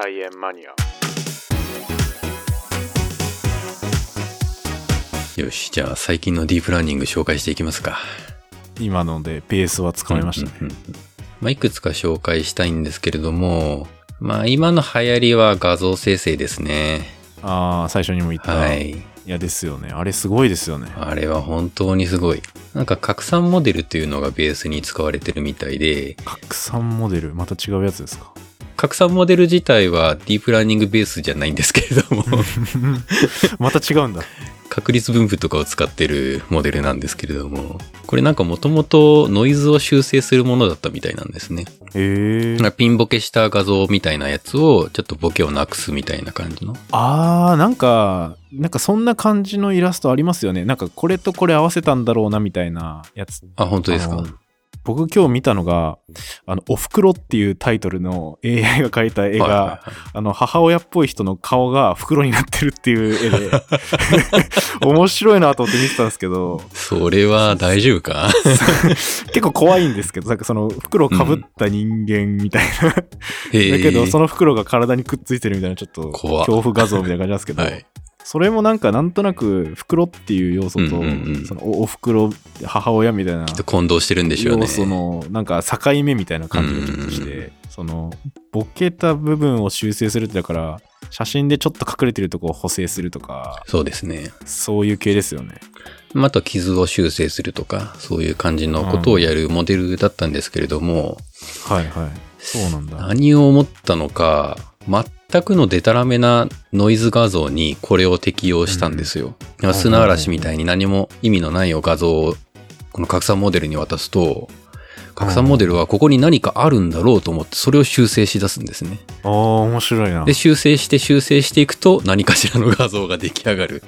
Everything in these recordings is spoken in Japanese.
菜園マニア。 よし、じゃあ最近のディープラーニング紹介していきますか。 今のでペースはつかめましたね。 いくつか紹介したいんですけれども、今の流行りは画像生成ですね。 最初にも言った。 はい。 いやですよね。あれすごいですよね。 あれは本当にすごい。なんか拡散モデルというのがベースに使われてるみたいで。 拡散モデル、また違うやつですか？ 拡散モデル自体はディープラーニングベースじゃないんですけれどもまた違うんだ。 確率分布とかを使ってるモデルなんですけれども、これなんかもともとノイズを修正するものだったみたいなんですね。ピンボケした画像みたいなやつをちょっとボケをなくすみたいな感じの。 なんかそんな感じのイラストありますよね。なんかこれとこれ合わせたんだろうなみたいなやつ。 本当ですか？ 僕今日見たのがおふくろっていうタイトルの AI が描いた絵が、母親っぽい人の顔が袋になってるっていう絵で面白いなと思って見てたんですけど、 それは大丈夫か？ 結構怖いんですけど、なんかその袋をかぶった人間みたいな、だけどその袋が体にくっついてるみたいなちょっと恐怖画像みたいな感じなんですけど、はい、それもなんとなく袋っていう要素と、そのお袋母親みたいな混同してるんでしょうね。 要素のなんか境目みたいな感じがちょっとして、そのボケた部分を修正するってだから写真でちょっと隠れてるとこを補正するとか、 そうですね。 そういう系ですよね。 あと傷を修正するとかそういう感じのことをやるモデルだったんですけれども、 はいはい、そうなんだ。 何を思ったのか、全くのデタラメなノイズ画像にこれを適用したんですよ。砂嵐みたいに何も意味のない画像をこの拡散モデルに渡すと、拡散モデルはここに何かあるんだろうと思ってそれを修正し出すんですね。 面白いな。 で修正していくと何かしらの画像が出来上がる。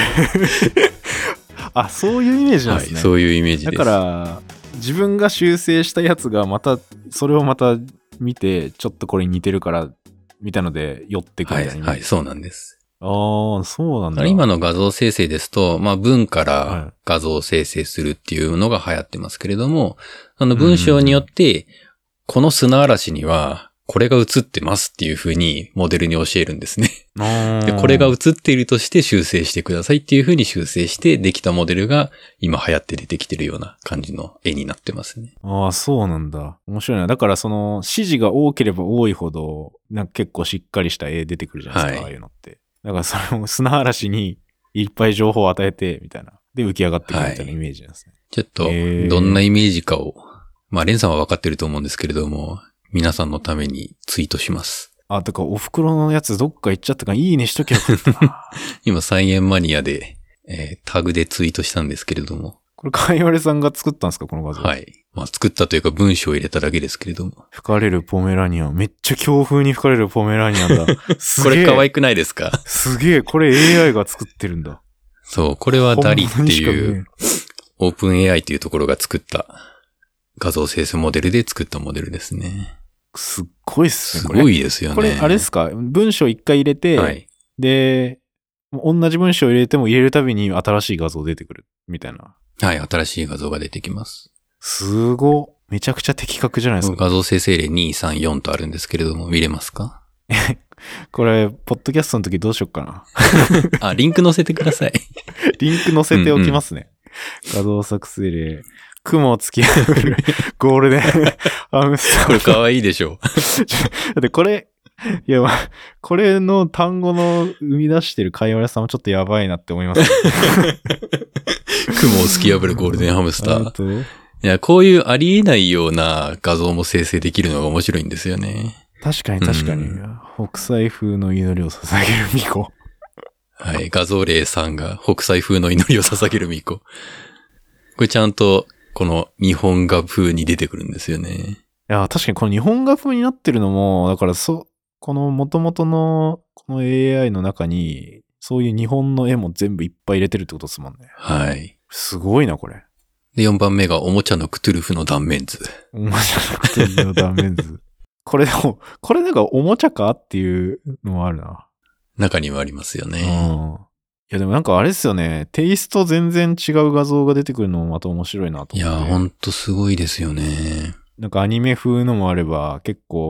そういうイメージなんですね。 はい、そういうイメージです。 だから自分が修正したやつがそれをまた見てちょっとこれに似てるからみたいので寄ってくるみたいな。 はい、そうなんです。 そうなんだ。 今の画像生成ですと、文から画像生成するっていうのが流行ってますけれども、文章によって、この砂嵐には、これが映ってますっていう風にモデルに教えるんですね。で、これが映っているとして修正してくださいっていう風に修正してできたモデルが今流行って出てきてるような感じの絵になってますね。 そうなんだ。面白いな。だからその指示が多ければ多いほど、なんか結構しっかりした絵出てくるじゃないですか、ああいうのって。だからそれも砂嵐にいっぱい情報を与えてみたいな。で浮き上がってくるみたいなイメージなんですね。 ちょっとどんなイメージかを、レンさんは分かってると思うんですけれども、皆さんのためにツイートします。 だからお袋のやつどっか行っちゃったからいいねしときゃよかったな。 今菜園マニアで、タグでツイートしたんですけれども。これかいわれさんが作ったんですかこの画像？ はい。作ったというか文章を入れただけですけれども。 吹かれるポメラニアン。めっちゃ強風に吹かれるポメラニアンだ。 これ可愛くないですか？ すげえ。これ AI が作ってるんだ。 そう。これはダリっていうオープン AI というところが作った画像生成モデルで作ったモデルですね。 すっごいっすね。 すごいですよね。 これあれですか？文章一回入れて、はい、で、同じ文章を入れても入れるたびに新しい画像出てくるみたいな。 はい、新しい画像が出てきます。 すご。めちゃくちゃ的確じゃないですか。 画像生成例2、3、4とあるんですけれども、見れますか？ これ、ポッドキャストの時どうしよっかな。リンク載せてください。 リンク載せておきますね。画像作成例。雲を突き破るゴールデンハムスター。 これ可愛いでしょ。 だってこれの単語の生み出してる会話さんもちょっとやばいなって思います、ね。 雲を突き破るゴールデンハムスター。いや、こういうありえないような画像も生成できるのが面白いんですよね。 確かに。北斎風の祈りを捧げる巫女。 はい、画像例さんが北斎風の祈りを捧げる巫女。これちゃんとこの日本画風に出てくるんですよね。 いや、確かにこの日本画風になってるのも、だからこの元々のこの AI の中に、そういう日本の絵も全部いっぱい入れてるってことですもんね。 はい。 すごいな、これ。 で、4番目がおもちゃのクトゥルフの断面図。 おもちゃのクトゥルフの断面図。これなんかおもちゃかっていうのもあるな。 中にはありますよね。 いやでもなんかあれですよね。テイスト全然違う画像が出てくるのもまた面白いなと思って。 いや、ほんとすごいですよね。 なんかアニメ風のもあれば、結構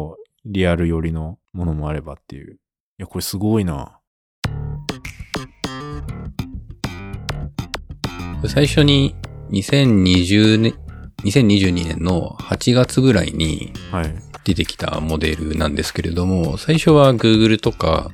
リアル寄りのものもあればっていう。いや、これすごいな。 最初に2022年の8月ぐらいに出てきたモデルなんですけれども、最初は Google とか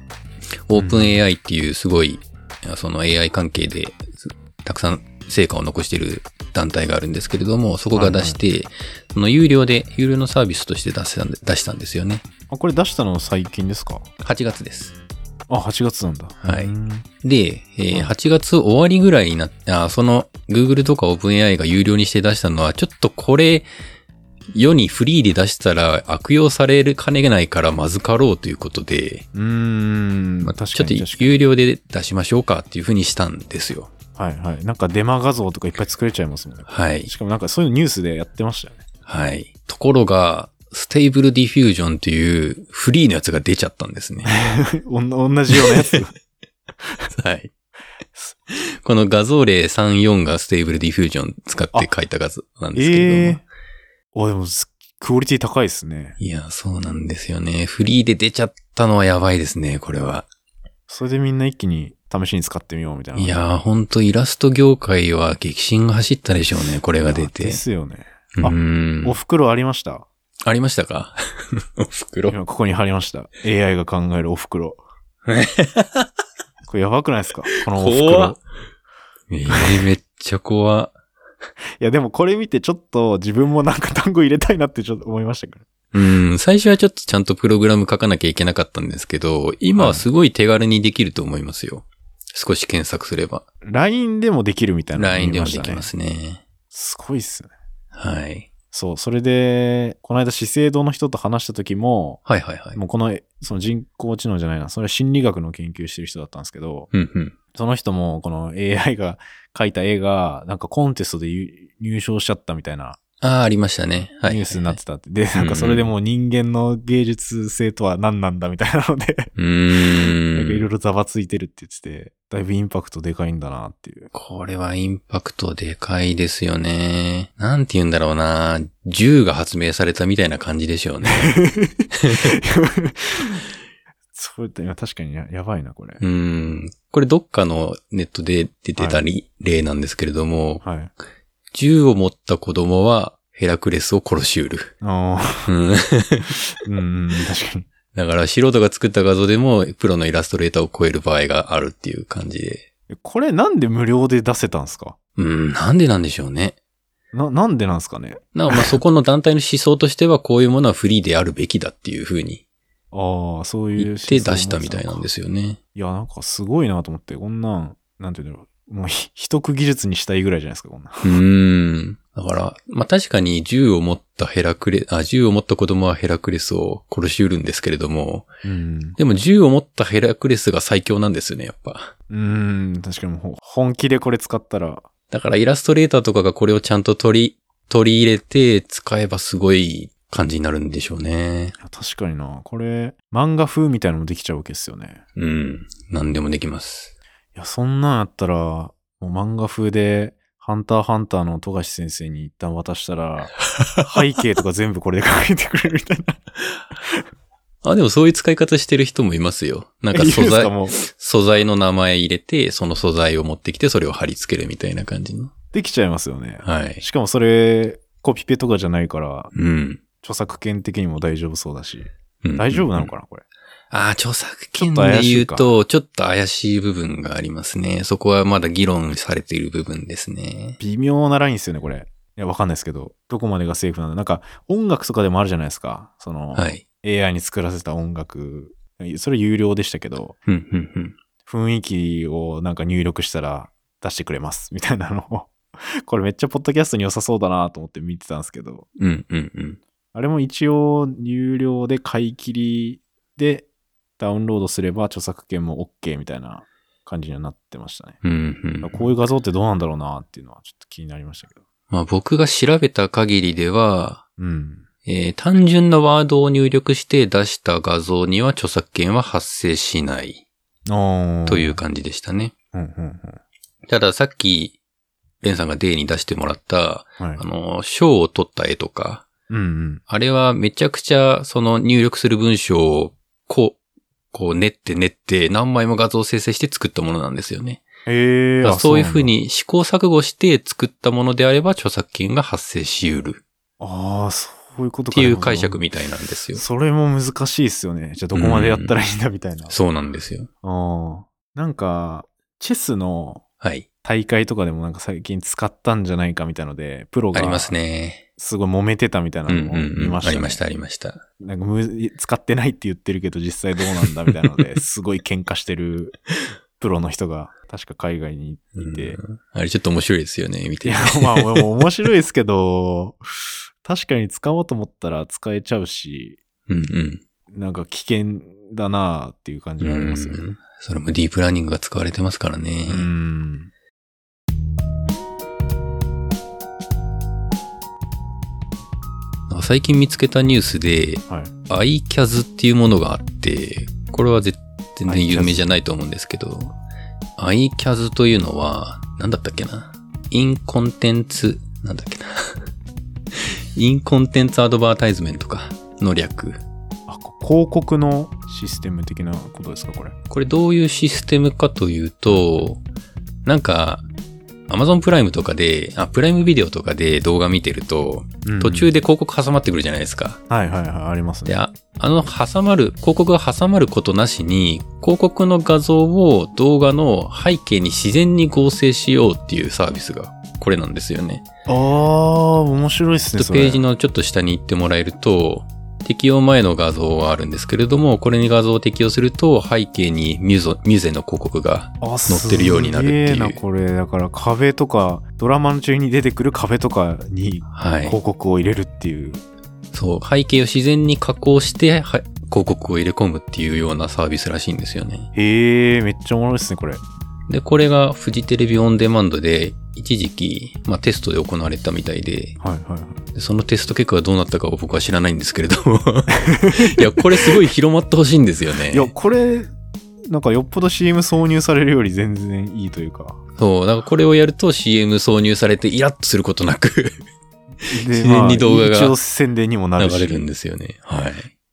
OpenAI っていうすごい、その AI 関係でたくさん成果を残している団体があるんですけれども、そこが出して、その有料のサービスとして出したんですよね。 これ出したの最近ですか？ 8 月です。 8月なんだ。 はい。で、8月終わりぐらいになって、その Google とか OpenAI が有料にして出したのは、ちょっとこれ、世にフリーで出したら悪用されるかねないからまずかろうということで、 確かにちょっと有料で出しましょうかっていうふうにしたんですよ。 はいはい。なんかデマ画像とかいっぱい作れちゃいますもんね。 はい。 しかもなんかそういうのニュースでやってましたよね。 はい。ところが、ステーブルディフュージョンっていうフリーのやつが出ちゃったんですね。 同じようなやつ。 はい。この画像例34がステーブルディフュージョン使って書いた画像なんですけれども。 でもクオリティ高いですね。 いや、そうなんですよね。フリーで出ちゃったのはやばいですね、これは。 それでみんな一気に試しに使ってみようみたいな。 いや、ほんとイラスト業界は激震が走ったでしょうね、これが出て。 ですよね。お袋ありました。 ありましたか？お袋。 今ここに貼りました。AI が考えるお袋。これやばくないですか？このお袋。 めっちゃ怖。 いやでもこれ見てちょっと自分もなんか単語入れたいなってちょっと思いましたから。 最初はちょっとちゃんとプログラム書かなきゃいけなかったんですけど、今はすごい手軽にできると思いますよ。少し検索すれば。 LINE でもできるみたいなの、ね。 LINE でもできますね。 すごいっすね。 はい。 そう、それで、この間資生堂の人と話した時も、 はいはいはい。 もうその人工知能じゃないな、それは心理学の研究してる人だったんですけど、その人もこの AI が描いた絵が、なんかコンテストで入賞しちゃったみたいな。 ありましたね。 はい。ニュースになってたって。で、なんかそれでもう人間の芸術性とは何なんだみたいなので、なんかいろいろざわついてるって言ってて、だいぶインパクトでかいんだなっていう。 これはインパクトでかいですよね。なんて言うんだろうな。銃が発明されたみたいな感じでしょうね。 そういった今確かにやばいな、これ。 これどっかのネットで出てた例なんですけれども、 はい。 銃を持った子供はヘラクレスを殺し得る。 確かに。 だから素人が作った画像でもプロのイラストレーターを超える場合があるっていう感じで。 これなんで無料で出せたんですか？ なんでなんでしょうね。 なんでなんですかね。 そこの団体の思想としてはこういうものはフリーであるべきだっていうふうに。 そういう言って出したみたいなんですよね。 いや、なんかすごいなと思って、こんなん、なんていうんだろう。もう一区技術にしたいぐらいじゃないですか、こんな。 だから、確かに銃を持った子供はヘラクレスを殺し得るんですけれども、でも銃を持ったヘラクレスが最強なんですよね、やっぱ。 確かにもう本気でこれ使ったら。 だからイラストレーターとかがこれをちゃんと取り入れて使えばすごい感じになるんでしょうね。 確かにな。これ、漫画風みたいなのもできちゃうわけですよね。 何でもできます。 いや、そんなんやったら、もう漫画風で、ハンターハンターの富樫先生に一旦渡したら、背景とか全部これで書いてくれるみたいな。 でもそういう使い方してる人もいますよ。なんか素材の名前入れて、その素材を持ってきて、それを貼り付けるみたいな感じの。 できちゃいますよね。 はい。 しかもそれ、コピペとかじゃないから、著作権的にも大丈夫そうだし。大丈夫なのかな、これ。 著作権で言うと、ちょっと怪しい部分がありますね。そこはまだ議論されている部分ですね。 微妙なラインですよね、これ。いや、わかんないですけど、どこまでがセーフなの？なんか、音楽とかでもあるじゃないですか。 はい。 AI に作らせた音楽。それ有料でしたけど、雰囲気をなんか入力したら出してくれます、みたいなのを。これめっちゃポッドキャストに良さそうだなと思って見てたんですけど。あれも一応有料で買い切りでダウンロードすれば著作権も OK みたいな感じにはなってましたね。こういう画像ってどうなんだろうなっていうのはちょっと気になりましたけど。 僕が調べた限りでは、単純なワードを入力して出した画像には著作権は発生しないという感じでしたね。たださっきレンさんが例に出してもらった、賞を取った絵とか、 うんうん。 あれはめちゃくちゃその入力する文章をこう練って何枚も画像生成して作ったものなんですよね。そういうふうに試行錯誤して作ったものであれば著作権が発生し得る。 ああ、そういうことか。っていう解釈みたいなんですよ。 それも難しいですよね。じゃあどこまでやったらいいんだみたいな。 そうなんですよ。 なんか、チェスの大会とかでもなんか最近使ったんじゃないかみたいので、プロが。 ありますね。 すごい揉めてたみたいなのも見ましたね。 ありました。 なんか使ってないって言ってるけど実際どうなんだみたいなので、すごい喧嘩してるプロの人が確か海外にいて。 あれちょっと面白いですよね、見て。 いや、まあ面白いですけど、確かに使おうと思ったら使えちゃうし、なんか危険だなっていう感じがありますよね。 それもディープラーニングが使われてますからね。最近見つけたニュースで、iCAZ っていうものがあって、これは全然有名じゃないと思うんですけど、iCAZ というのは、なんだったっけな？インコンテンツアドバータイズメントかの略。 広告のシステム的なことですか、これ。 これどういうシステムかというと、なんか、Amazon プライムとかで、プライムビデオとかで動画見てると、途中で広告挟まってくるじゃないですか。 ありますね。 で、広告が挟まることなしに、広告の画像を動画の背景に自然に合成しようっていうサービスが、これなんですよね。 面白いですね、 ページのちょっと下に行ってもらえると、適用前の画像はあるんですけれども、これに画像を適用すると背景にミュゼの広告が載ってるようになるっていう。 すげえな、これ。だから壁とか、ドラマ中に出てくる壁とかに広告を入れるっていう。 そう、背景を自然に加工して広告を入れ込むっていうようなサービスらしいんですよね。 めっちゃおもろいですね、これ。 で、これがフジテレビオンデマンドで一時期、テストで行われたみたいで、でそのテスト結果がどうなったかを僕は知らないんですけれどもいや、これすごい広まってほしいんですよね。 いや、これ、なんかよっぽど CM 挿入されるより全然いいというか。 そう、だからこれをやると CM 挿入されてイラッとすることなく自然に動画が一応宣伝にもなるし流れるんですよね。はい。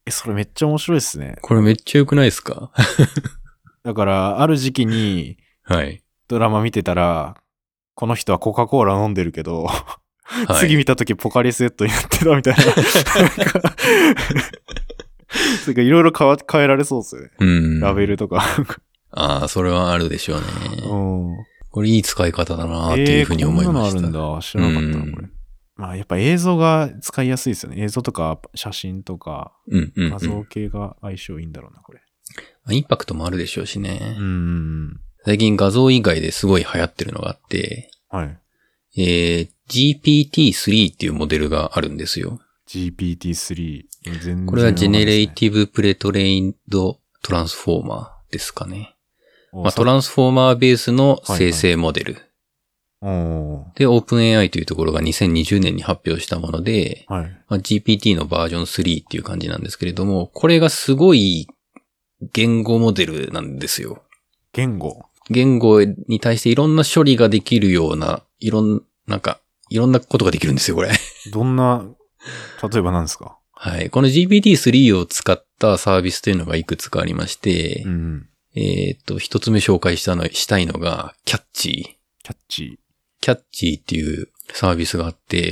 それめっちゃ面白いですね。 これめっちゃ良くないですかだから、ある時期に、ドラマ見てたら、この人はコカ・コーラ飲んでるけど、次見たときポカリスエットになってたみたいな。それかいろいろ変えられそうですよね。ラベルとか。 それはあるでしょうね。これいい使い方だなっていうふうに思いました。 こんなのあるんだ。知らなかったな、これ。やっぱ映像が使いやすいですよね。映像とか写真とか、画像系が相性いいんだろうな、これ。 インパクトもあるでしょうしね。最近画像以外ですごい流行ってるのがあって、GPT-3 っていうモデルがあるんですよ。 GPT-3。 これはジェネレイティブプレトレインドトランスフォーマーですかね。トランスフォーマーベースの生成モデル。で、OpenAI というところが2020年に発表したもので、GPT のバージョン3っていう感じなんですけれども、これがすごい言語モデルなんですよ。 言語に対していろんな処理ができるような、いろんなことができるんですよ、これ。 どんな、例えば何ですか？ はい。この GPT-3 を使ったサービスというのがいくつかありまして、一つ目紹介したいのが、キャッチーっていうサービスがあって、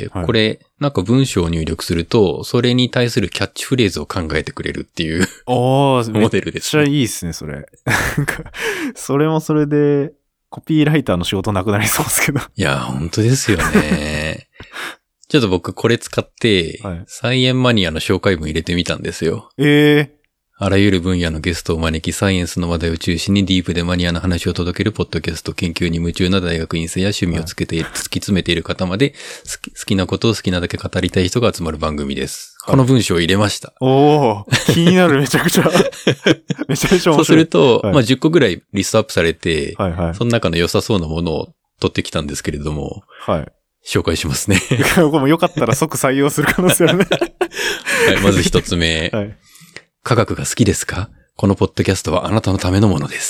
これ、なんか文章を入力すると、それに対するキャッチフレーズを考えてくれるっていうモデルです、 めっちゃいいですね、それ。それもそれで、コピーライターの仕事なくなりそうですけど。 いや、本当ですよね。ちょっと僕これ使って、サイエンマニアの紹介文入れてみたんですよ。あらゆる分野のゲストを招き、サイエンスの話題を中心にディープでマニアな話を届けるポッドキャスト、研究に夢中な大学院生や趣味を突き詰めている方まで、好きなことを好きなだけ語りたい人が集まる番組です。この文章を入れました。 気になる、めちゃくちゃ。めちゃめちゃ面白い。 そうすると、10個ぐらいリストアップされて、その中の良さそうなものを取ってきたんですけれども、紹介しますね。 よかったら即採用する可能性あるね。 まず一つ目。科学が好きですか？このポッドキャストはあなたのためのものです。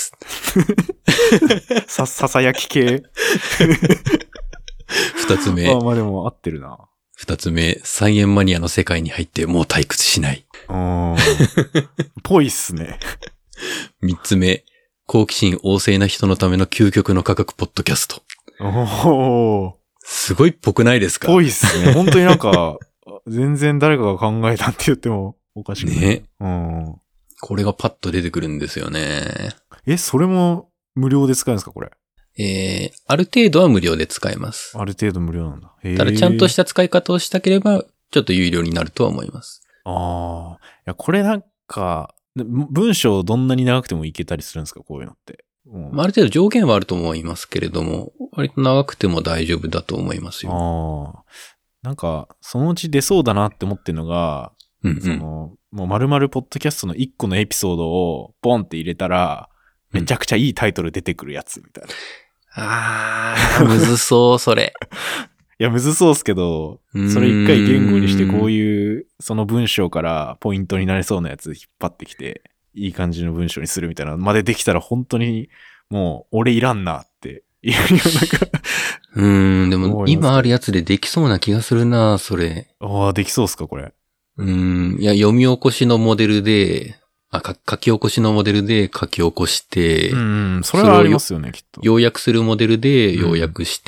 ささやき系。 二つ目。 でも合ってるな。 2つ目、サイエンマニアの世界に入ってもう退屈しない。 ぽいっすね。 3つ目、好奇心旺盛な人のための究極の科学ポッドキャスト。すごいっぽくないですか？ ぽいっすね。本当になんか、全然誰かが考えたって言ってもおかしくない。ね。 これがパッと出てくるんですよね。 それも無料で使えるんですか、これ？ ある程度は無料で使えます。 ある程度無料なんだ。 ただちゃんとした使い方をしたければ、ちょっと有料になるとは思います。 いや、これなんか、文章どんなに長くてもいけたりするんですか、こういうのって。 ある程度上限はあると思いますけれども、割と長くても大丈夫だと思いますよ。 なんか、そのうち出そうだなって思ってるのが、もう丸々ポッドキャストの1個のエピソードをボンって入れたら、めちゃくちゃいいタイトル出てくるやつみたいな。 むずそう、それ。 いや、むずそうっすけど、それ一回言語にしてこういう、その文章からポイントになりそうなやつ引っ張ってきて、いい感じの文章にするみたいなまでできたら本当にもう俺いらんなっていうようなでも今あるやつでできそうな気がするな、それ。 できそうっすか、これ。 いや、読み起こしのモデルで、書き起こしのモデルで書き起こして、 それはありますよね、きっと。 要約するモデルで要約して、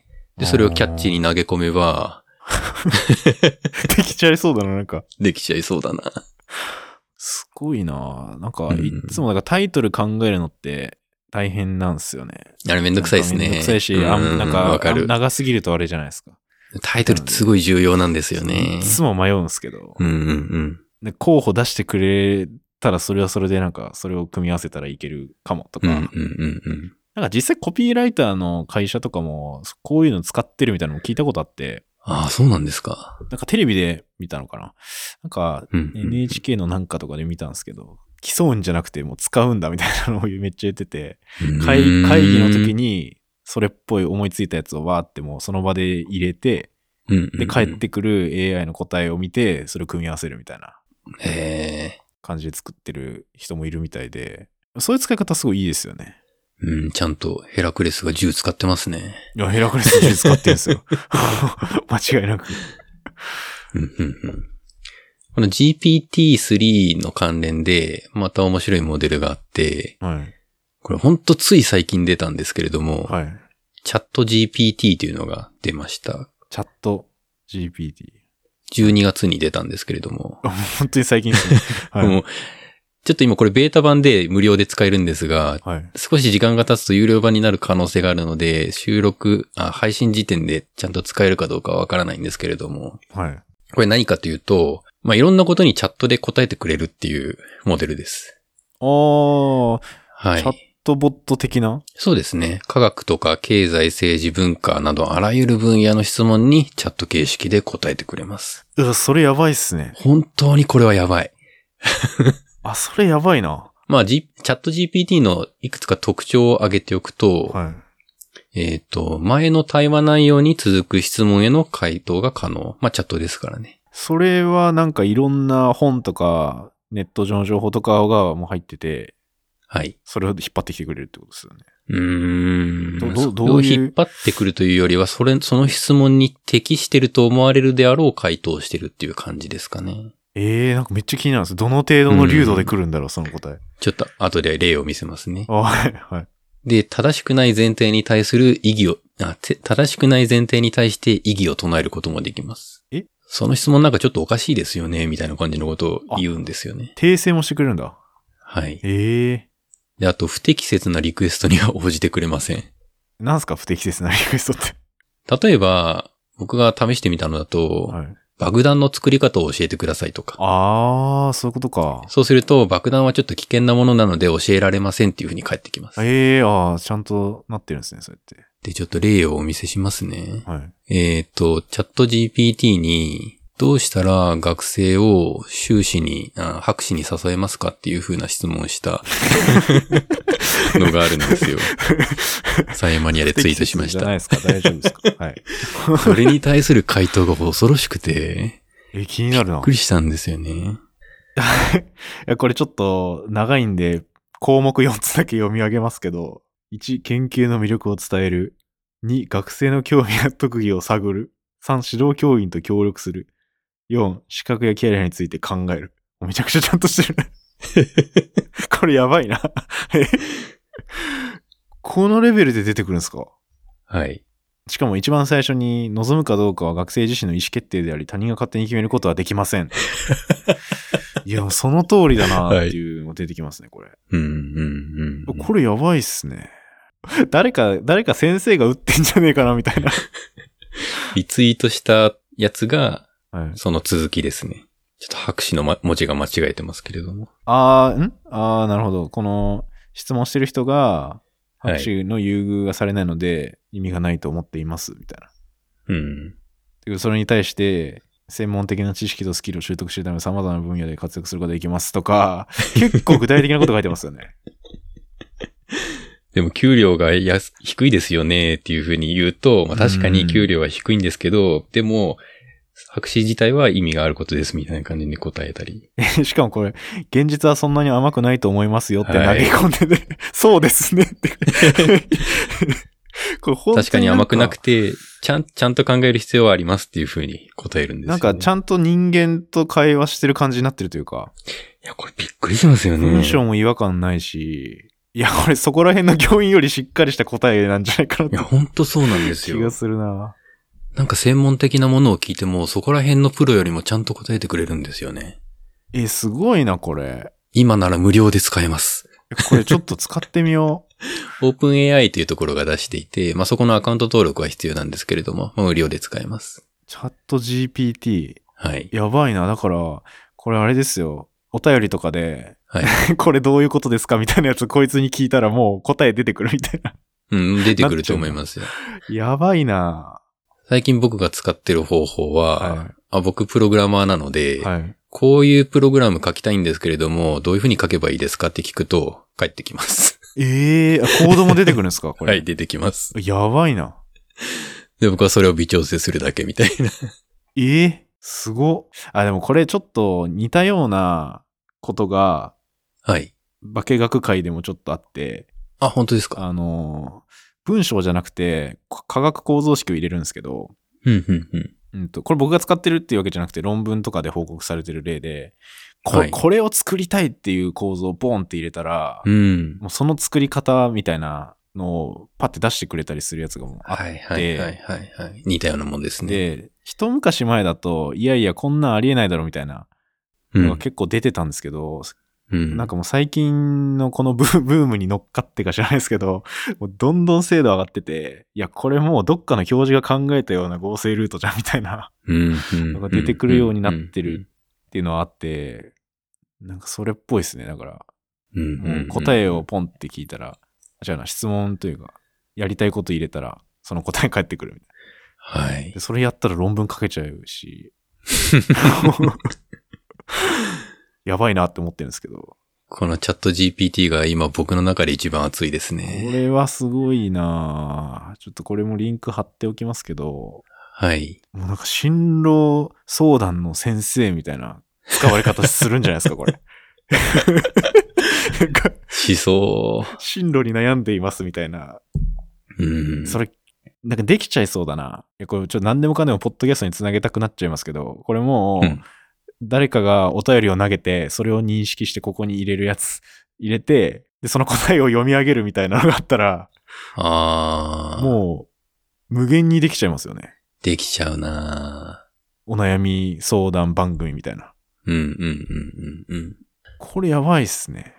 で、それをキャッチに投げ込めば、 できちゃいそうだな、なんか。 できちゃいそうだな。 すごいな。なんか、いつもなんかタイトル考えるのって大変なんですよね。 あれめんどくさいですね。 めんどくさいし、なんか、長すぎるとあれじゃないですか。 タイトルってすごい重要なんですよね。 いつも迷うんですけど。で、候補出してくれたらそれはそれでなんか、それを組み合わせたらいけるかもとか。なんか実際コピーライターの会社とかも、こういうの使ってるみたいなのも聞いたことあって。 そうなんですか。 なんかテレビで見たのかな。なんか NHK のなんかとかで見たんですけど、競うんじゃなくてもう使うんだみたいなのをめっちゃ言ってて、会議の時にそれっぽい思いついたやつをわーってもうその場で入れて、で帰ってくる AI の答えを見て、それを組み合わせるみたいな感じで作ってる人もいるみたいで、そういう使い方すごいいいですよね。 ちゃんとヘラクレスが銃使ってますね。 いや、ヘラクレス銃使ってるんですよ。間違いなく。 この GPT-3 の関連で、また面白いモデルがあって、これほんとつい最近出たんですけれども、チャット GPT というのが出ました。 チャット GPT。 12月に出たんですけれども。 本当に最近ですね。 もうちょっと今これベータ版で無料で使えるんですが、少し時間が経つと有料版になる可能性があるので、配信時点でちゃんと使えるかどうかはわからないんですけれども、これ何かというと、いろんなことにチャットで答えてくれるっていうモデルです。 チャットボット的な？ そうですね。科学とか経済、政治、文化などあらゆる分野の質問にチャット形式で答えてくれます。 それやばいっすね。 本当にこれはやばい。 それやばいな。 チャット GPT のいくつか特徴を挙げておくと、前の対話内容に続く質問への回答が可能。チャットですからね。 それはなんかいろんな本とかネット上の情報とかがもう入ってて、それを引っ張ってきてくれるってことですよね。 それを引っ張ってくるというよりは、その質問に適してると思われるであろう回答をしてるっていう感じですかね。 なんかめっちゃ気になるんです。どの程度の流度で来るんだろう、その答え。 ちょっと後で例を見せますね。 はい。 で、正しくない前提に対して意義を唱えることもできます。その質問なんかちょっとおかしいですよね、みたいな感じのことを言うんですよね。 訂正もしてくれるんだ。 はい。で、あと不適切なリクエストには応じてくれません。 なんすか、不適切なリクエストって。 例えば、僕が試してみたのだと、爆弾の作り方を教えてくださいとか。 そういうことか。 そうすると、爆弾はちょっと危険なものなので教えられませんっていう風に返ってきます。 ちゃんとなってるんですね、そうやって。 で、ちょっと例をお見せしますね。チャット GPT に、どうしたら学生を博士に誘えますかっていう風な質問をしたのがあるんですよ。サイエンマニアでツイートしました。 じゃないですか、大丈夫ですか。 それに対する回答が恐ろしくて、 気になるな。 びっくりしたんですよね。 いや、これちょっと長いんで、項目4つだけ読み上げますけど、1、研究の魅力を伝える。2、学生の興味や特技を探る。 3、指導教員と協力する。4、資格やキャリアについて考える。めちゃくちゃちゃんとしてる。これやばいな。このレベルで出てくるんですか？ はい。 しかも一番最初に望むかどうかは学生自身の意思決定であり、他人が勝手に決めることはできません。いや、その通りだなっていうのが出てきますね、これ。これやばいっすね。誰か先生が打ってんじゃねえかなみたいな。 リツイートしたやつが、その続きですね。ちょっと白紙の文字が間違えてますけれども。 なるほど。この質問してる人が、白紙の優遇がされないので意味がないと思っています、みたいな。それに対して、専門的な知識とスキルを習得するため様々な分野で活躍することができますとか、結構具体的なこと書いてますよね。 でも給料が低いですよねっていうふうに言うと、まあ確かに給料は低いんですけど、でも、白紙自体は意味があることですみたいな感じに答えたり。 しかもこれ、現実はそんなに甘くないと思いますよって投げ込んでね、そうですねって。 これ本当に確かに甘くなくて、ちゃんと考える必要はありますっていうふうに答えるんですよ、ね。 なんかちゃんと人間と会話してる感じになってるというか。 いや、これびっくりしますよね。 文章も違和感ないし、いや、これそこら辺の教員よりしっかりした答えなんじゃないかなって。 いや、ほんとそうなんですよ。 気がするな。 なんか専門的なものを聞いても、そこら辺のプロよりもちゃんと答えてくれるんですよね。 すごいな、これ。 今なら無料で使えます。 これちょっと使ってみよう。OpenAI というところが出していて、まあ、そこのアカウント登録は必要なんですけれども、無料で使えます。 チャット GPT。 はい。 やばいな。だから、これあれですよ。お便りとかで、はい、これどういうことですかみたいなやつこいつに聞いたらもう答え出てくるみたいな。 出てくると思いますよ。 やばいな。 最近僕が使ってる方法は、僕プログラマーなので、こういうプログラム書きたいんですけれども、どういうふうに書けばいいですかって聞くと、返ってきます。 コードも出てくるんですかこれ。 はい、出てきます。 やばいな。 で、僕はそれを微調整するだけみたいな。 すご。でもこれちょっと似たようなことが、 はい。 化学界でもちょっとあって。 本当ですか？ 文章じゃなくて、化学構造式を入れるんですけど、これ僕が使ってるっていうわけじゃなくて、論文とかで報告されてる例で、これを作りたいっていう構造をボンって入れたら、もうその作り方みたいなのをパッて出してくれたりするやつがもうあって、 似たようなもんですね。 で、一昔前だと、いやいやこんなんありえないだろみたいなのが結構出てたんですけど、なんかもう最近のこのブームに乗っかってか知らないですけど、もうどんどん精度上がってて、いや、これもうどっかの表示が考えたような合成ルートじゃんみたいなのが出てくるようになってるっていうのはあって、なんかそれっぽいですね。だから、もう答えをポンって聞いたら、質問というか、やりたいこと入れたら、その答え返ってくるみたいな。 はい。 でそれやったら論文書けちゃうし、やばいなって思ってるんですけど。 このチャット GPT が今僕の中で一番熱いですね。 これはすごいな。ちょっとこれもリンク貼っておきますけど。 はい。 もうなんか進路相談の先生みたいな使われ方するんじゃないですか、これ。 しそう。 進路に悩んでいますみたいな。それ、なんかできちゃいそうだな。これちょっと何でもかんでもポッドキャストにつなげたくなっちゃいますけど、これもう、誰かがお便りを投げて、それを認識してここに入れるやつ、入れて、で、その答えを読み上げるみたいなのがあったら、もう、無限にできちゃいますよね。 できちゃうな。 お悩み相談番組みたいな。これやばいっすね。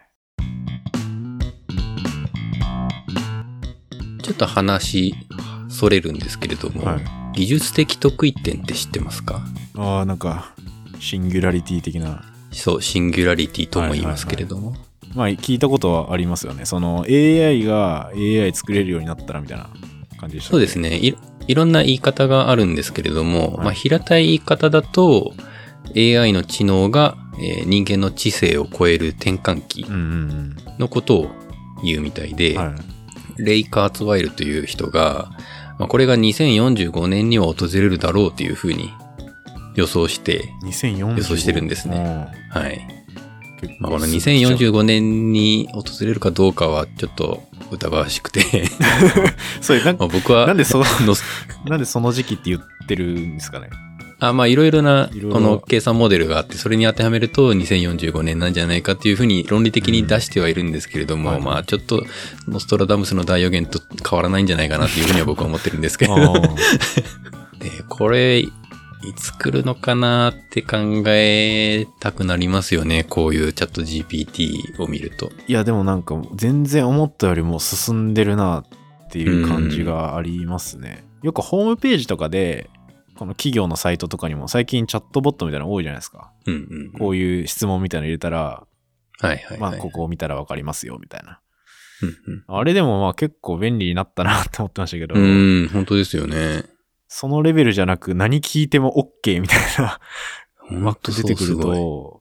ちょっと話、それるんですけれども、技術的得意点って知ってますか？ なんか、シンギュラリティ的な。 そう、シンギュラリティとも言いますけれども。 まあ、聞いたことはありますよね。その AI が AI 作れるようになったらみたいな感じでしたね。 そうですね。いろんな言い方があるんですけれども、まあ、平たい言い方だと、AI の知能が、人間の知性を超える転換期のことを言うみたいで、レイ・カーツワイルという人が、まあ、これが2045年には訪れるだろうというふうに予想してるんですね。はい。まあ、この2045年に訪れるかどうかはちょっと疑わしくてそう僕はなんでその時期って言ってるんですかね。 まあいろいろなこの計算モデルがあって、それに当てはめると2045年なんじゃないかっていうふうに論理的に出してはいるんですけれども、まあちょっとノストラダムスの大予言と変わらないんじゃないかなっていうふうには僕は思ってるんですけどで、これいつ来るのかなって考えたくなりますよね。こういうチャット GPT を見ると。 いやでもなんか全然思ったよりも進んでるなっていう感じがありますね。よくホームページとかでこの企業のサイトとかにも最近チャットボットみたいなの多いじゃないですか。こういう質問みたいなの入れたら、まあここを見たらわかりますよみたいな。あれでもまあ結構便利になったなって思ってましたけど。 本当ですよね。 そのレベルじゃなく何聞いても OK みたいなマック出てくると、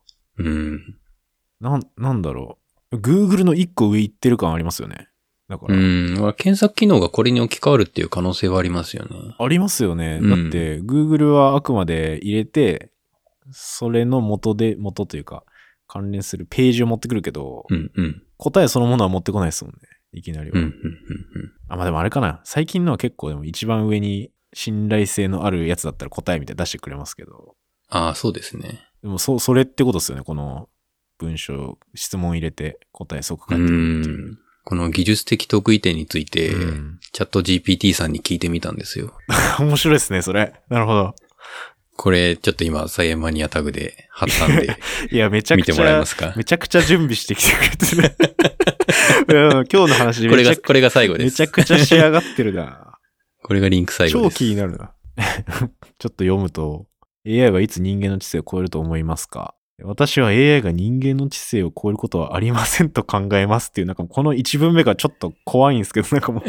なんだろう。Google の1個上行ってる感ありますよね。だから。 検索機能がこれに置き換わるっていう可能性はありますよね。 ありますよね。だって、Google はあくまで入れて、それの元というか、関連するページを持ってくるけど、答えそのものは持ってこないですもんね。いきなりは。まあでもあれかな。最近のは結構でも一番上に信頼性のあるやつだったら答えみたいに出してくれますけど。 そうですね。 でもそれってことですよね。この文章、質問入れて答え即返ってくるっていう。 この技術的得意点について、チャット GPT さんに聞いてみたんですよ。 面白いですね、それ。なるほど。 これ、ちょっと今、サイエンマニアタグで貼ったんで。 いや、めちゃくちゃ、 見てもらえますか？ めちゃくちゃ準備してきてくれてね。今日の話これが最後です。 めちゃくちゃ仕上がってるな。 これがリンク最後です。 超気になるな。ちょっと読むと、AI はいつ人間の知性を超えると思いますか？私は AI が人間の知性を超えることはありませんと考えますっていう、なんかこの一文目がちょっと怖いんですけど、なんかもう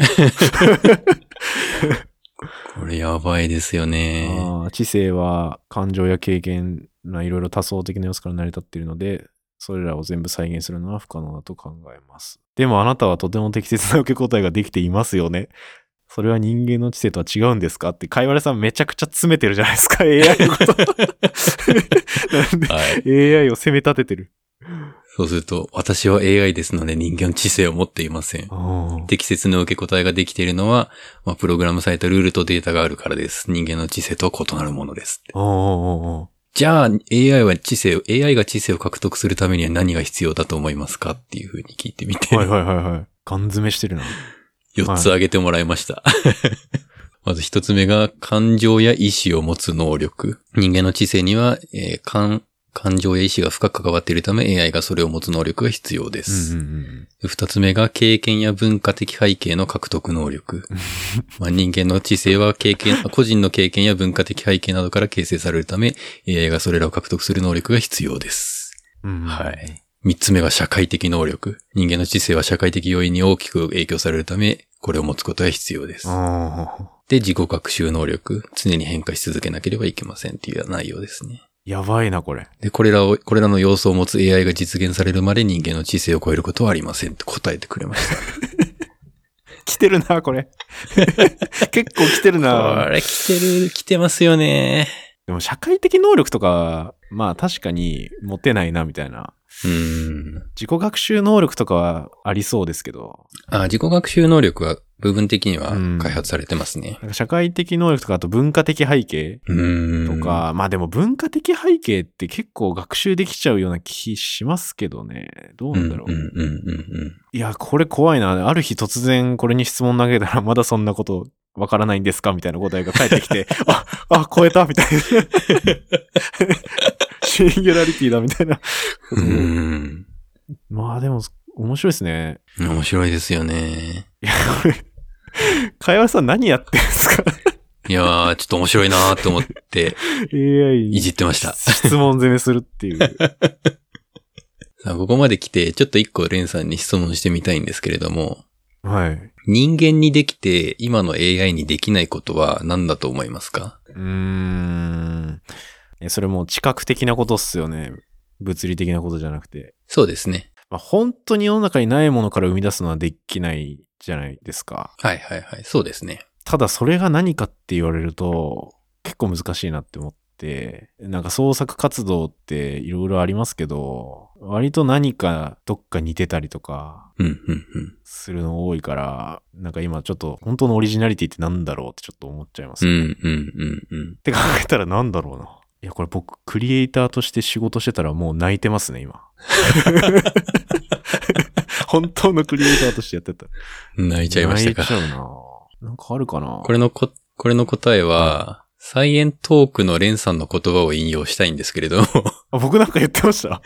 これやばいですよね。 知性は感情や経験いろいろ多層的な要素から成り立っているので、それらを全部再現するのは不可能だと考えます。でもあなたはとても適切な受け答えができていますよね。それは人間の知性とは違うんですかって、かいわれさんめちゃくちゃ詰めてるじゃないですか、AI のこと。なんで、はい、AI を責め立ててる。 そうすると、私は AI ですので人間の知性を持っていません。適切な受け答えができているのは、プログラムされたルールとデータがあるからです。人間の知性とは異なるものです。じゃあ、AI が知性を獲得するためには何が必要だと思いますかっていうふうに聞いてみて。 はい。ガン詰めしてるな。 4つ挙げてもらいました。まず1つ目が感情や意志を持つ能力。人間の知性には、感情や意志が深く関わっているため AI がそれを持つ能力が必要です。2つ目が経験や文化的背景の獲得能力。人間の知性は個人の経験や文化的背景などから形成されるため AI がそれらを獲得する能力が必要です。はい。3つ目が社会的能力。人間の知性は社会的要因に大きく影響されるため、これを持つことが必要です。で、自己学習能力。常に変化し続けなければいけませんっていう内容ですね。 やばいな、これ。 で、これらの要素を持つ AI が実現されるまで人間の知性を超えることはありませんって答えてくれました。 来てるな、これ。結構来てるな。 これ来てますよね。 でも社会的能力とか、確かに持てないな、みたいな。自己学習能力とかはありそうですけど。 自己学習能力は部分的には開発されてますね。 社会的能力とか、あと文化的背景とか、でも文化的背景って結構学習できちゃうような気しますけどね。どうなんだろう。いや、これ怖いな。ある日突然これに質問投げたらまだそんなことわからないんですかみたいな答えが返ってきて、超えたみたいな。シンギュラリティだみたいな。でも、面白いですね。 面白いですよね。 いや、かやわさん何やってんすか？ いやー、ちょっと面白いなーと思って、AI いじってました。 質問攻めするっていう。 さあ、ここまで来て、ちょっと一個レンさんに質問してみたいんですけれども。 はい。 人間にできて、今の AI にできないことは何だと思いますか？ それも知覚的なことっすよね。物理的なことじゃなくて。 そうですね。 本当に世の中にないものから生み出すのはできないじゃないですか。 はい。そうですね。 ただそれが何かって言われると結構難しいなって思って、なんか創作活動っていろいろありますけど、割と何かどっか似てたりとか、するの多いから、なんか今ちょっと本当のオリジナリティってなんだろうってちょっと思っちゃいますね。って考えたらなんだろうな。いや、これ僕、クリエイターとして仕事してたらもう泣いてますね、今。本当のクリエイターとしてやってた。 泣いちゃいましたか。 泣いちゃうな。なんかあるかな。 これの答えは、サイエントークのレンさんの言葉を引用したいんですけれども。 僕なんか言ってました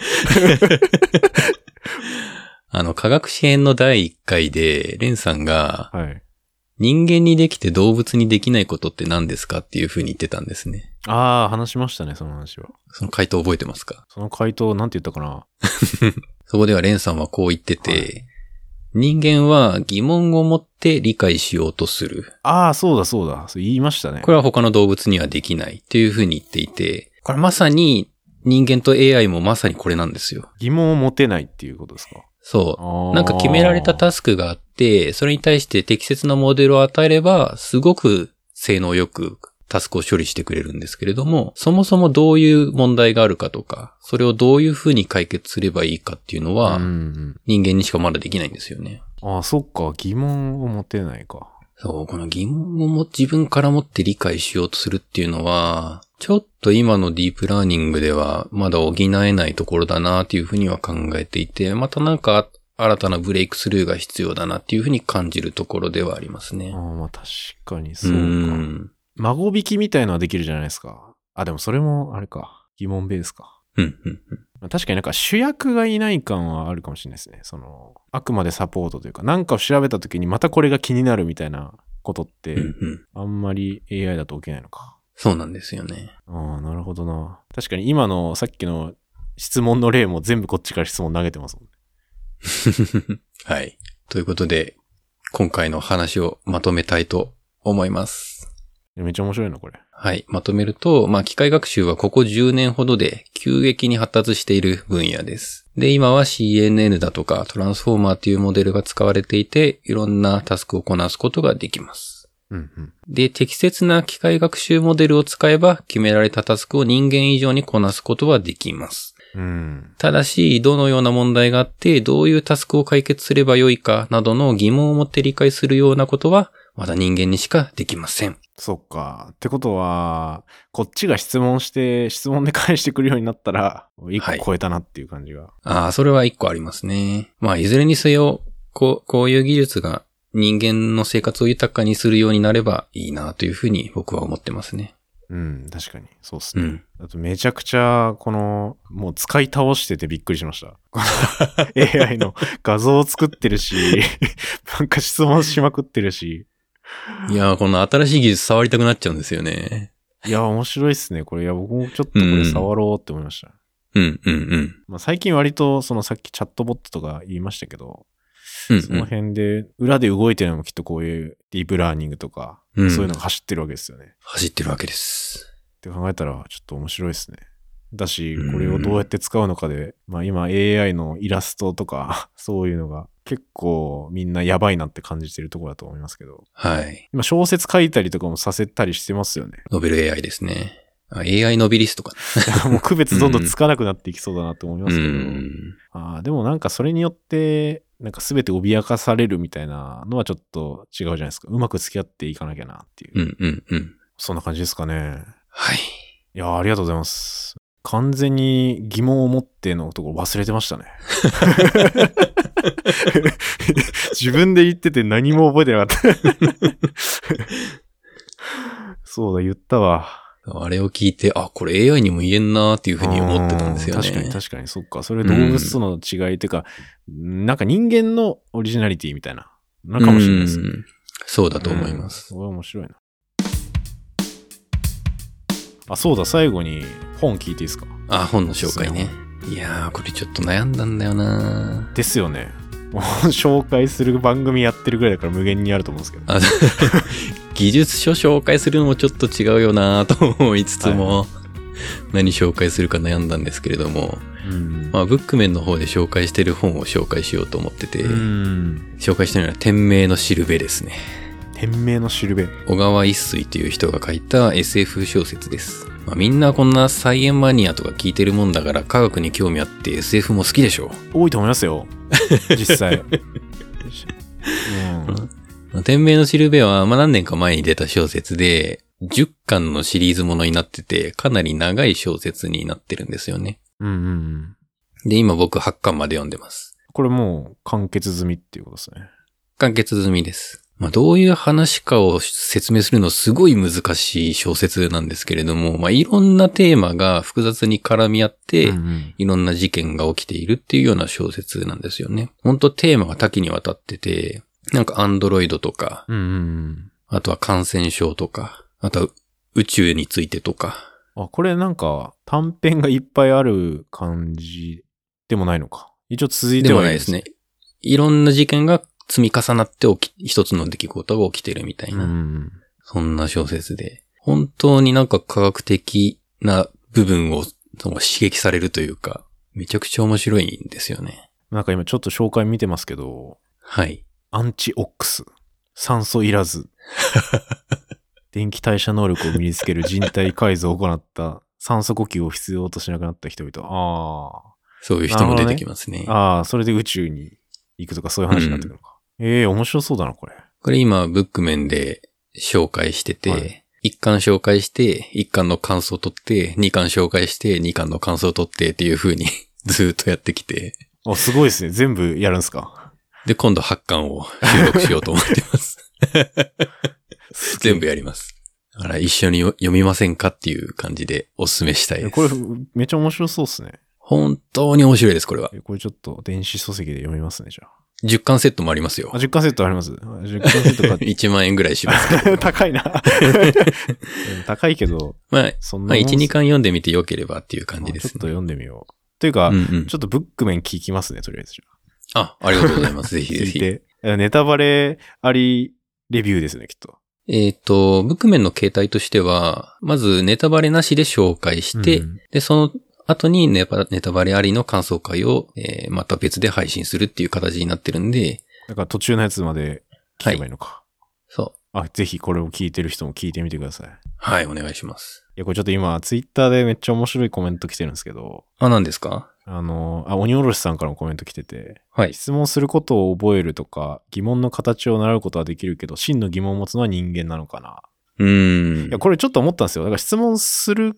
科学史編の第1回で、レンさんが、 はい、 人間にできて動物にできないことって何ですかっていう風に言ってたんですね。 ああ、話しましたね、その話は。 その回答覚えてますか？ その回答、なんて言ったかな。 そこではレンさんはこう言ってて、はい、人間は疑問を持って理解しようとする。 ああ、そうだ。そう言いましたね。 これは他の動物にはできないっていう風に言っていて、これまさに人間と AI もまさにこれなんですよ。 疑問を持てないっていうことですか？ そう。なんか決められたタスクがあって、それに対して適切なモデルを与えれば、すごく性能よくタスクを処理してくれるんですけれども、そもそもどういう問題があるかとか、それをどういうふうに解決すればいいかっていうのは、人間にしかまだできないんですよね。 ああ、そっか。疑問を持てないか。 そう、この疑問を自分から持って理解しようとするっていうのは、ちょっと今のディープラーニングではまだ補えないところだなっていうふうには考えていて、またなんか新たなブレイクスルーが必要だなっていうふうに感じるところではありますね。 ああ、まあ確かにそうか。孫引きみたいのはできるじゃないですか。あ、でもそれもあれか。疑問ベースか。確かになんか主役がいない感はあるかもしれないですね。あくまでサポートというか、なんかを調べた時にまたこれが気になるみたいなことって、あんまり AI だと起きないのか。 そうなんですよね。 ああ、なるほどな。確かに今のさっきの質問の例も全部こっちから質問投げてますもんね。はい。ということで、今回の話をまとめたいと思います。 めっちゃ面白いな、これ。 はい。まとめると、機械学習はここ10年ほどで急激に発達している分野です。で、今は CNN だとかトランスフォーマーというモデルが使われていて、いろんなタスクをこなすことができます。で、適切な機械学習モデルを使えば、決められたタスクを人間以上にこなすことはできます。ただし、どのような問題があって、どういうタスクを解決すればよいかなどの疑問を持って理解するようなことは、まだ人間にしかできません。 そっか。ってことは、こっちが質問で返してくるようになったら、1個超えたなっていう感じが。 はい、それは1個ありますね。いずれにせよ、こういう技術が人間の生活を豊かにするようになればいいなというふうに僕は思ってますね。 確かに。そうっすね。あとめちゃくちゃ、もう使い倒しててびっくりしました。AI の画像を作ってるし、なんか質問しまくってるし。 いやー、この新しい技術触りたくなっちゃうんですよね。 いや、面白いっすね。これ、いや、僕もちょっとこれ触ろうって思いました。最近割と、さっきチャットボットとか言いましたけど、その辺で、裏で動いてるのもきっとこういうディープラーニングとか、そういうのが走ってるわけですよね。 走ってるわけです。 って考えたら、ちょっと面白いですね。だし、これをどうやって使うのかで、今 AI のイラストとか、そういうのが結構みんなやばいなって感じてるところだと思いますけど。 はい。 今小説書いたりとかもさせたりしてますよね。 ノベル AI ですね。AI ノビリストかな。もう区別どんどんつかなくなっていきそうだなと思いますけど。でもなんかそれによって、なんか全て脅かされるみたいなのはちょっと違うじゃないですか。うまく付き合っていかなきゃなっていう。そんな感じですかね。 はい。 いや、ありがとうございます。完全に疑問を持ってのとこ忘れてましたね。自分で言ってて何も覚えてなかった。そうだ、言ったわ。 あれを聞いて、これ AI にも言えんなーっていうふうに思ってたんですよね。 確かに、そっか。それ動物との違いっていうか、なんか人間のオリジナリティみたいな、かもしれないですね。 そうだと思います。 それは面白いな。そうだ、最後に本聞いていいですか？ 本の紹介ね。いやー、これちょっと悩んだんだよな。 ですよね。もう紹介する番組やってるぐらいだから無限にあると思うんですけど。 技術書紹介するのもちょっと違うよなと思いつつも、何紹介するか悩んだんですけれども、ブックメンの方で紹介してる本を紹介しようと思ってて、紹介したのは天命のしるべですね。 天命のしるべ。 小川一水という人が書いた SF 小説です。 まあ、みんなこんなサイエンマニアとか聞いてるもんだから科学に興味あって SF も好きでしょ。 多いと思いますよ。実際。 天命のしるべは、まあ、何年か前に出た小説で、10巻のシリーズものになってて、かなり長い小説になってるんですよね。で、今僕8巻まで読んでます。 これもう完結済みっていうことですね。 完結済みです。まあ、どういう話かを説明するのすごい難しい小説なんですけれども、まあ、いろんなテーマが複雑に絡み合って、いろんな事件が起きているっていうような小説なんですよね。本当テーマが多岐にわたってて、なんかアンドロイドとか、あとは感染症とか、あとは宇宙についてとか。 あ、これなんか短編がいっぱいある感じでもないのか。一応続いてはいるんですね。 でもないですね。いろんな事件が積み重なって一つの出来事が起きてるみたいな。そんな小説で。本当になんか科学的な部分を刺激されるというか、めちゃくちゃ面白いんですよね。 なんか今ちょっと紹介見てますけど。 はい。 アンチオックス。酸素いらず。電気代謝能力を身につける人体改造を行った酸素呼吸を必要としなくなった人々。 そういう人も出てきますね。 それで宇宙に行くとかそういう話になってくるのか。面白そうだな、これ。 これ今、ブックメンで紹介してて、1巻紹介して、1巻の感想を取って、2巻紹介して、2巻の感想を取ってっていう風にずっとやってきて。 すごいですね。全部やるんですか。 で、今度8巻を収録しようと思ってます。全部やります。だから一緒に読みませんかっていう感じでお勧めしたいです。 これめっちゃ面白そうですね。 本当に面白いです、これは。 これちょっと電子書籍で読みますね、じゃあ。 10巻セットもありますよ。 10巻セットあります。10巻セットか 1万円ぐらいしますけど。 高いな。高いけど。 まあ、1、2巻読んでみてよければっていう感じですね。 ちょっと読んでみよう。というか、ちょっとブックメン聞きますね、とりあえず。 ありがとうございます。ぜひぜひ。 ネタバレありレビューですね、きっと。 ブックメンの形態としては、まずネタバレなしで紹介して、で、その後にネタバレありの感想会を、また別で配信するっていう形になってるんで。 だから途中のやつまで聞けばいいのか。 はい、そう。 ぜひこれを聞いてる人も聞いてみてください。 はい、お願いします。 いや、これちょっと今、ツイッターでめっちゃ面白いコメント来てるんですけど。 何ですか？ 鬼おろしさんからもコメント来てて。 はい。 質問することを覚えるとか、疑問の形を習うことはできるけど、真の疑問を持つのは人間なのかな。いや、これちょっと思ったんですよ。だから質問するって、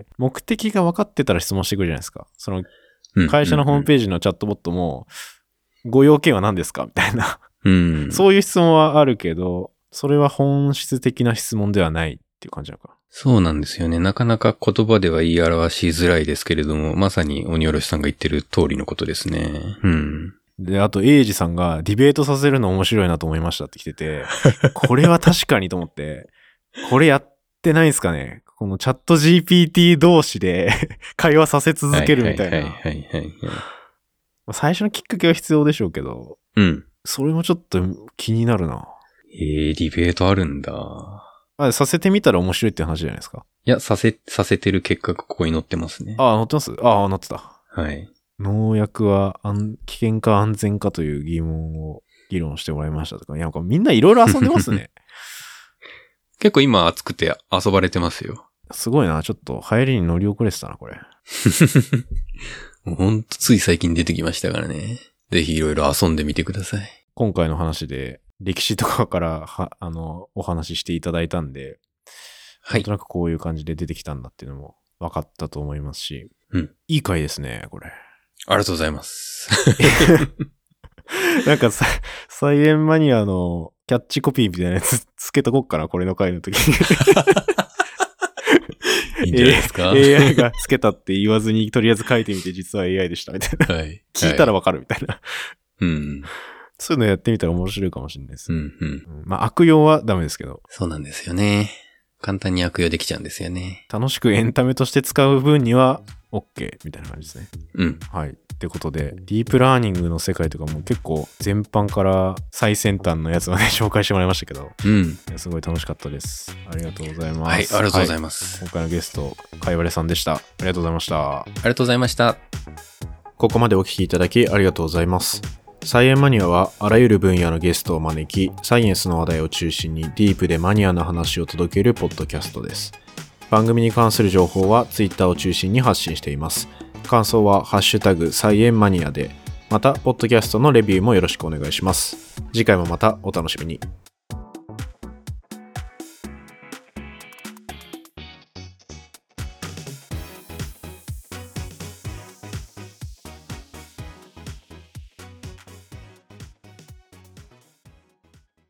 目的が分かってたら質問してくるじゃないですか。その、会社のホームページのチャットボットも、ご用件は何ですかみたいな。そういう質問はあるけど、それは本質的な質問ではないっていう感じなのかな。 そうなんですよね。なかなか言葉では言い表しづらいですけれども、まさに鬼おろしさんが言ってる通りのことですね。 で、あと、エイジさんがディベートさせるの面白いなと思いましたって来てて、これは確かにと思って、これやってないんですかね。このチャット GPT 同士で会話させ続けるみたいな。最初のきっかけは必要でしょうけど、それもちょっと気になるな。 ディベートあるんだ。 させてみたら面白いって話じゃないですか。 いや、させてる結果がここに載ってますね。 載ってます？載ってた。 はい。 農薬は危険か安全かという疑問を議論してもらいましたとか。いや、みんないろいろ遊んでますね。 結構今熱くて遊ばれてますよ。 すごいな。ちょっと流行りに乗り遅れてたな、これ。 もうほんとつい最近出てきましたからね。ぜひいろいろ遊んでみてください。 今回の話で歴史とかからお話ししていただいたんで、なんとなくこういう感じで出てきたんだっていうのも分かったと思いますし、いい回ですね、これ。 ありがとうございます。 なんかサイエンマニアのキャッチコピーみたいなやつつけとこっかな、これの回の時に。 いいんじゃないですか。 AI がつけたって言わずにとりあえず書いてみて実は AI でしたみたいな。聞いたらわかるみたいな。そういうのやってみたら面白いかもしれないです。まあ悪用はダメですけど。 そうなんですよね。簡単に悪用できちゃうんですよね。 楽しくエンタメとして使う分には OK みたいな感じですね。はい。ってことで、ディープラーニングの世界とかも結構全般から最先端のやつまで紹介してもらいましたけど、すごい楽しかったです。ありがとうございます。 はい、ありがとうございます。 今回のゲスト、かいわれさんでした。ありがとうございました。 ありがとうございました。 ここまでお聞きいただきありがとうございます。サイエンマニアはあらゆる分野のゲストを招き、サイエンスの話題を中心にディープでマニアな話を届けるポッドキャストです。 番組に関する情報は Twitter を中心に発信しています。感想はハッシュタグ菜園マニアで、またポッドキャストのレビューもよろしくお願いします。次回もまたお楽しみに。